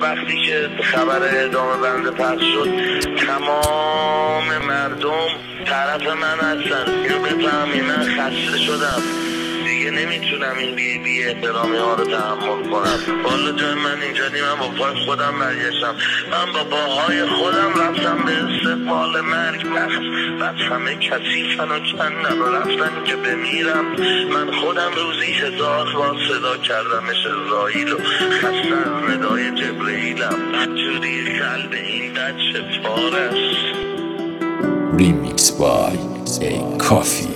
وقتی که خبر اعدام بنده پخش شد تمام مردم طرف من هستن. اینو بفهمی من خسته شدم دیگه، نمیتونم این بی احترامی ها رو تحمل کنم. والا جای من اینجا نیم، من با پای خودم برگشتم، من با پاهای خودم رفتم به استقبال مرگ. بعد همه کثیفن و کندن و رفتن که بمیرم. من خودم روزی 1000 بار صدا کردمش اسرائیل و خسته از ندای جبرئیلم. جوری قلب این بچه پاره است. ریمیکس بای ای کافی.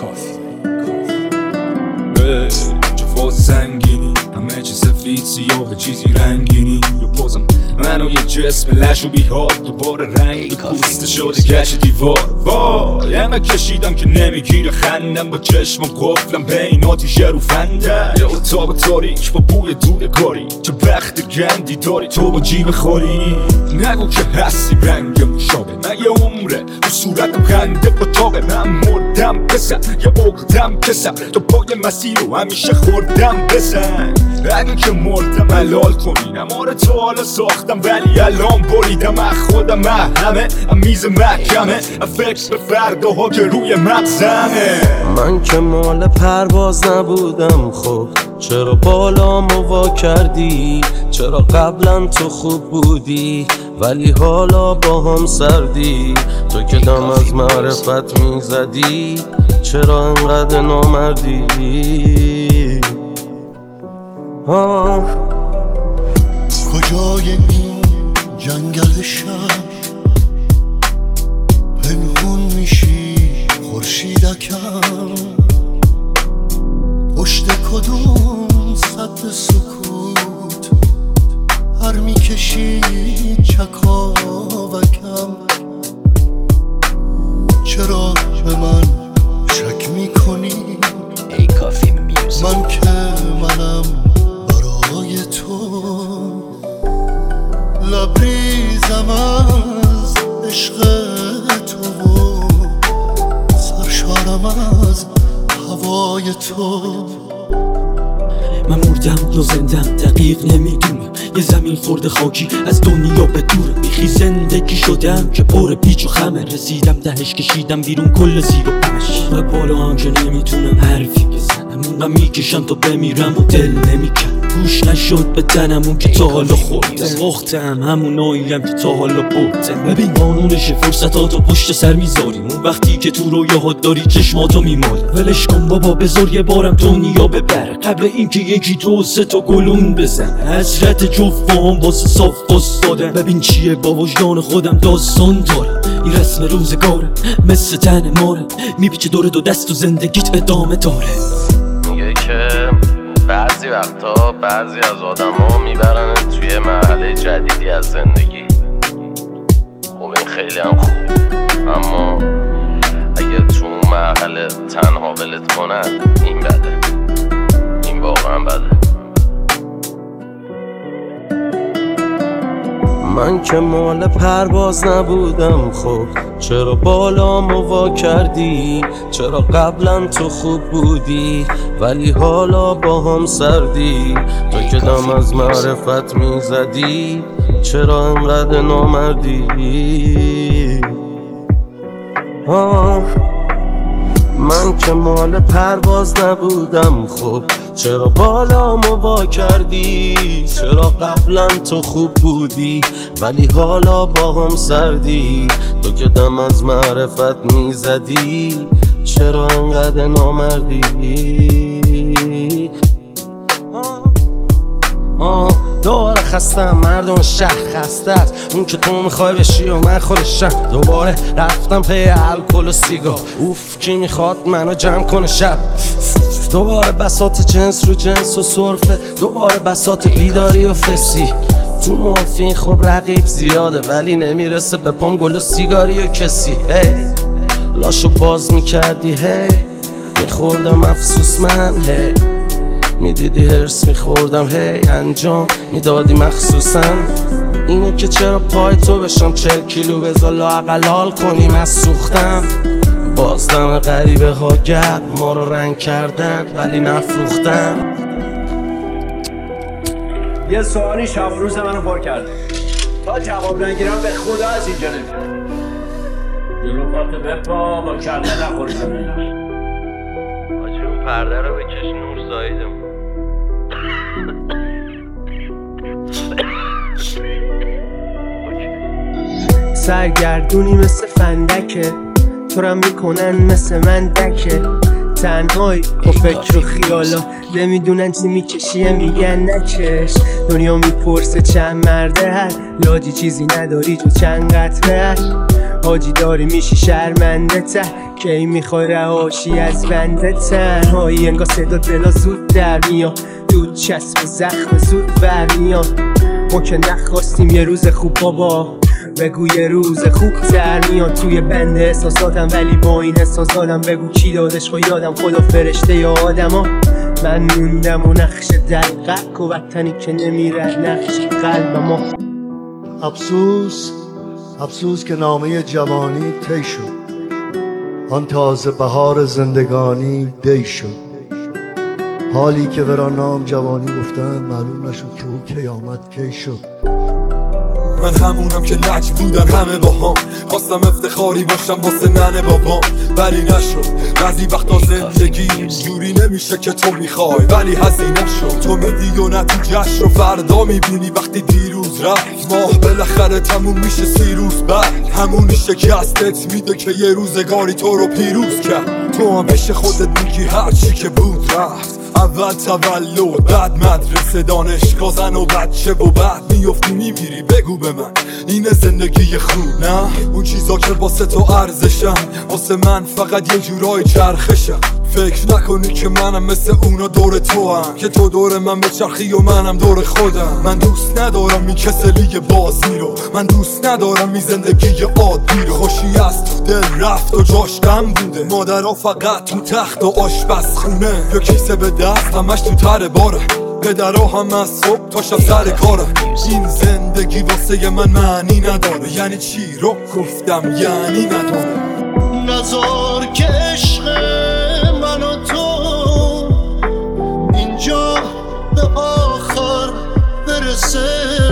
جفا سنگینی همه چی سفید سیاه چیزی رنگینی. یا بازم منو یه جسم لش و بیحال دوباره رنگ پوست شده گشت دیوار. وای همه کشیدم که نمیگیره خندم، با چشمم قفلم بین آتیشه رو فنده. یه اتاق تاریک با بوی دوده کاری، چه وقت گندی داری تو با جیب خوری. نگو که هستی رنگ مشابه، من یه عمره تو صورتم خنده با تاقه. من مردم پسر یه عقدم کسم، تو پای مسیر رو همیشه خوردم بزن. اگه که مردم حلال کنین اماره تا حالا ساختم ولی الان بریدم. از خودم همه میز محکمه، فکر به فرداها که روی مغزمه. من که مال پرواز نبودم، خب چرا بالامو وا کردی؟ چرا قبلا تو خوب بودی ولی حالا با هم سردی؟ تو که دم از معرفت میزدی چرا انقدر نامردی؟ کجای این جنگل شب پنهون میشی خورشیدکم؟ پشت کدوم سد سکوت هر میکشی چکاوکم؟ چرا به من شک میکنی؟ ای کافی میوزیک. من که منم برای تو، لبریزم از عشق تو و سرشارم از هوای تو. من مردم یا زندم دقیق نمیدونم، یه زمین خورده خاکی از دنیا به دورم. میخی زندگی شدم که پر پیچ و خمه، رسیدم دهش کشیدم بیرون کل زیر و بمش. و بالا هم که نمیتونم حرفی بزنم، اونقدر میکشم تا بمیرم و دل نمیکن. گوش نشد به تنم اون که تا حالا خوردم، باختم همون آییم که تا حالا بردم. ببین قانونش فرصتاتو پشت سر میذاریم، اون وقتی که تو رویاهات داری چشماتو میمالی. ولش کن بابا بذار یه بارم دنیا ببره، قبل اینکه یکی تو 3 تا گلون بزن. حسرت جفت با هم واسه صاف دادن. ببین چیه با وجدان خودم داستان دارم، این رسم روزگارم مثل تن مارم، میپیچه دور دو دست و زندگیت ادامه داره. میگه که بعضی وقتا بعضی از آدم ها میبرن توی مرحله جدیدی از زندگی. خب این خیلی هم خوب، اما اگه تو اون مرحله تنها ولت کنن این بده، این واقعا بده. من که مال پرواز نبودم، خب چرا بالامو وا کردی؟ چرا قبلا تو خوب بودی ولی حالا با هم سردی؟ تو که دم از معرفت میزدی چرا انقدر نامردی؟ من که مال پرواز نبودم، خب چرا بالامو وا کردی؟ چرا قبلا تو خوب بودی ولی حالا با هم سردی؟ تو که دم از معرفت میزدی چرا انقدر نامردی؟ دوباره خستم، مردم شهر خسته است، اون که تو میخوای بشی و من خودشم. دوباره رفتم پی الکل و سیگار، اوف کی میخواد منو جمع کنه شب. دوباره بساط جنس رو جنس و سرفه، دوباره بساط بیداری و فسی. تو موفین خب رقیب زیاده ولی نمیرسه به پام گل و سیگاری و کسی. لاشو باز میکردی میخوردم افسوس من میدیدی هرس میخوردم انجام میدادی مخصوصا. اینه که چرا پای تو بشم 40 کیلو بذار لااقل حال کنیم از سوختم. بازدم غریبه ها گرد ما رو رنگ کردن ولی نفروختن. یه سوالی شب و روز منو پر کرده. تا جواب نگیرم به خدا از اینجا نمیرم. جلو پاتو بپا با کله نخوری زمین. آجی اون پرده رو بکش نور زاییدم. سرگردونی مثل فندکه، تو رو میکنن مثل من دکه. تنهایی با فکر و خیالا نمیدونن چی میکشیه میگن نکش. دنیا میپرسه چند مرده هر لاجی چیزی نداری جو چند قطره حاجی داری میشی شرمنده ته کی میخوای رهاشی از بنده. تنهایی انگاه صدا دلا زود در میاد، دود چسب و زخم زود برمیاد. ما که نخواستیم یه روز خوب بابا، بگو یه روز خوب تر میاد. توی بند احساساتم ولی با این احساساتم بگو کی دادش با یادم، خدا فرشته یا آدم ها. من موندم و نقش دلقک و وطنی که نمیره نقش قلبم. افسوس که نامه جوانی طی شد، آن تازه بهار زندگانی دی شد. حالی که ورا نام جوانی گفتن معلوم نشد که او قیامت کی شد. من همونم که لج بودن همه با هم، خواستم افتخاری باشم واسه ننه بابام ولی نشد. بعضی وقتا زندگی جوری نمیشه که تو میخوای ولی هزینه شد. تو میدی و نتیجهش رو فردا میبینی وقتی دیروز رفت. ماه بالاخره تموم میشه 30 روز بعد، همونی شکستت میده که یه روزگاری تو رو پیروز کرد. تو هم پیش خودت میگی هرچی که بود رفت. اول تولد، بعد مدرسه، دانشگاه، زن و بچه و بعد میفتی میمیری. بگو به من اینه زندگی خوب؟ نه اون چیزا که واسه تو ارزشن واسه من فقط یه جورای چرخشن. فکر نکنی که منم مثل اونا دور تو هم، که تو دور من بچرخی و منم دور خودم. من دوست ندارم این کسلی بازی رو، من دوست ندارم این زندگی عادی رو. خوشی از تو دل رفت و جاش غم بوده، مادرها فقط تو تخت و آشپزخونه. یا کیسه به دست همش تو تر باره، پدرها هم از صبح تا شب سر کاره. این زندگی واسه من معنی نداره. یعنی چی رو گفتم یعنی نداره. نذار که عشق من و تو اینجا به آخر برسه،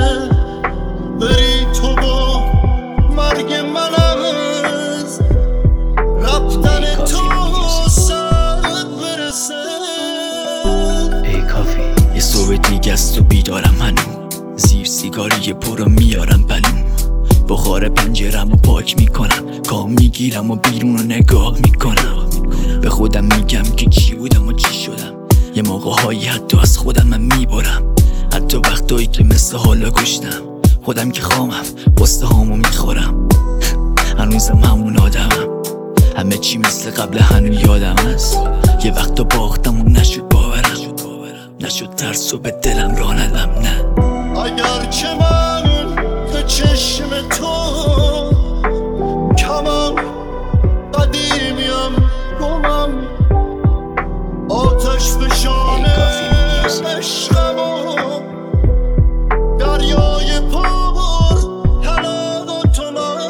بری تو با مرگ من از رفتن تو سر برسه. ای کافی یه صبح دیگه است و بیدارم هنو، زیر سیگاری پرو میارم بلوم. بخار پنجرم و پاک میکنم، کام میگیرم و بیرون رو نگاه میکنم. به خودم میگم که چی بودم و چی شدم. یه موقع هایی حتی از خودم من میبرم، حتی وقتایی که مثل حالا گشتم. خودم که خامم قصه هامو میخورم، هنوزم همون آدمم. همه چی مثل قبل هنو یادم هست. یه وقتا باختم و نشد باورم، نشد ترس و به دلم راه ندم. نه اگر که من به چشم تو کمم، قدیمیم گمم، آتش فشان عشقم و دریای پر حلاوت و من.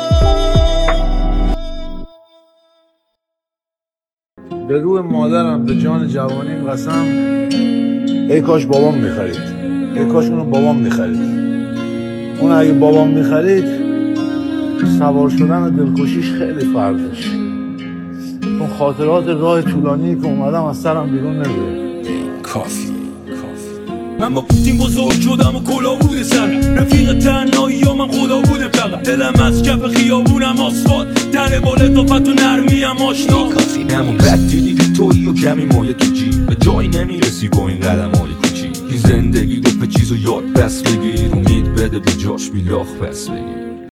به روح مادرم به جان جوانیم قسم، ای کاش بابام میخرید، ای کاش اونو بابام میخرید. اون اگه بابام میخرید سوار شدن و دلکشیش خیلی فرق داشت. اون خاطرات راه طولانی که اومدم از سرم بیرون نمیره. کافی من با پوتین بزرگ شدم و کلا بوده سرم، رفیق تنهایی ها من خدا بوده فقط. دلم از کف خیابونم آسفالت، در بالتافت و نرمیم آشنا. همون بد دیدی تویی و کمی مایه تو جیب، به جایی نمیرسی با این قدم های کوچیک. این زندگی دو به چیز و یاد پس بگیر، امید بده به جاش بیلاخ پس بگیر.